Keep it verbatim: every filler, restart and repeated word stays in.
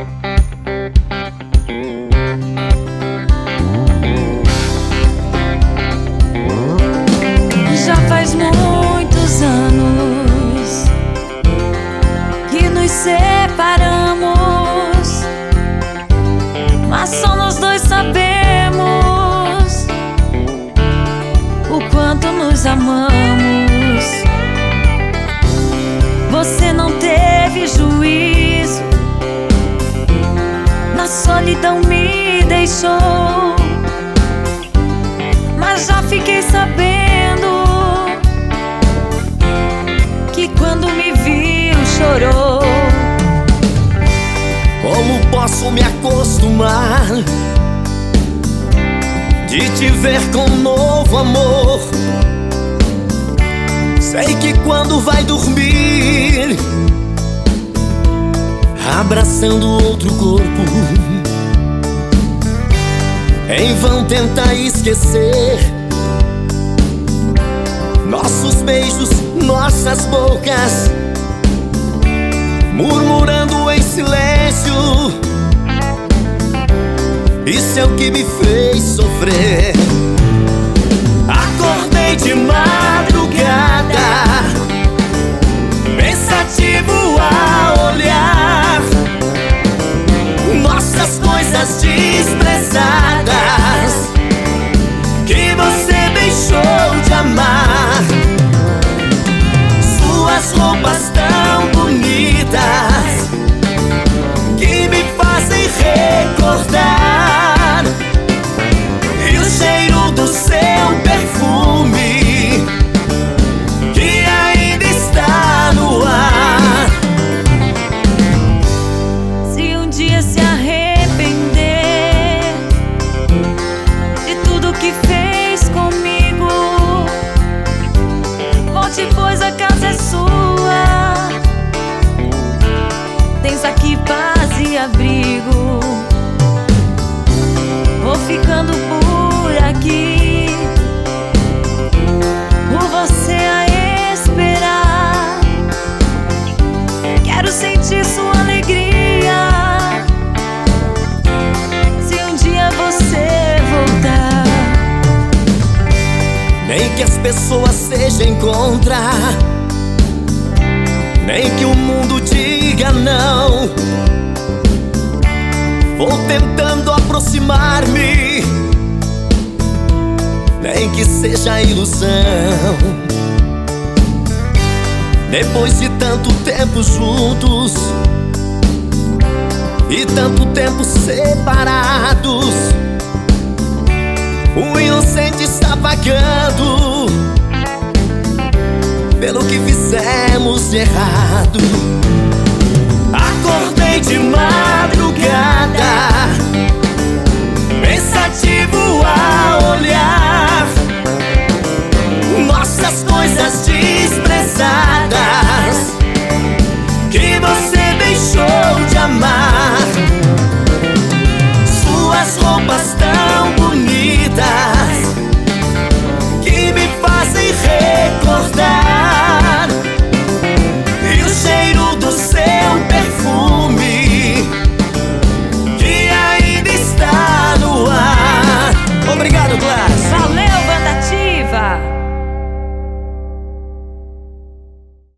Já faz muitos anos que nos separamos, mas só nós dois sabemos o quanto nos amamos. Você não teve juízo, na solidão me deixou, mas já fiquei sabendo que quando me viu chorou. Como posso me acostumar de te ver com um novo amor? Sei que quando vai dormir, abraçando outro corpo, em vão tenta esquecer nossos beijos, nossas bocas, murmurando em silêncio. Isso é o que me fez sofrer. Acordei de madrugada, pensativo a olhar nossas coisas desprezadas que você deixou de amar. Suas roupas tão bonitas que me fazem recordar, e o cheiro do seu perfume que ainda está no ar. Se um dia se arrepender de tudo que fez comigo, volte, pois a casa é sua. Tens aqui paz e abrigo. Vou ficando por aqui, por você a esperar. Quero sentir sua alegria se um dia você voltar. Nem que as pessoas sejam contra, nem que o mundo diga não, vou tentando aproximar-me, nem que seja ilusão. Depois de tanto tempo juntos e tanto tempo separados, o inocente está pagando pelo que fizemos de errado.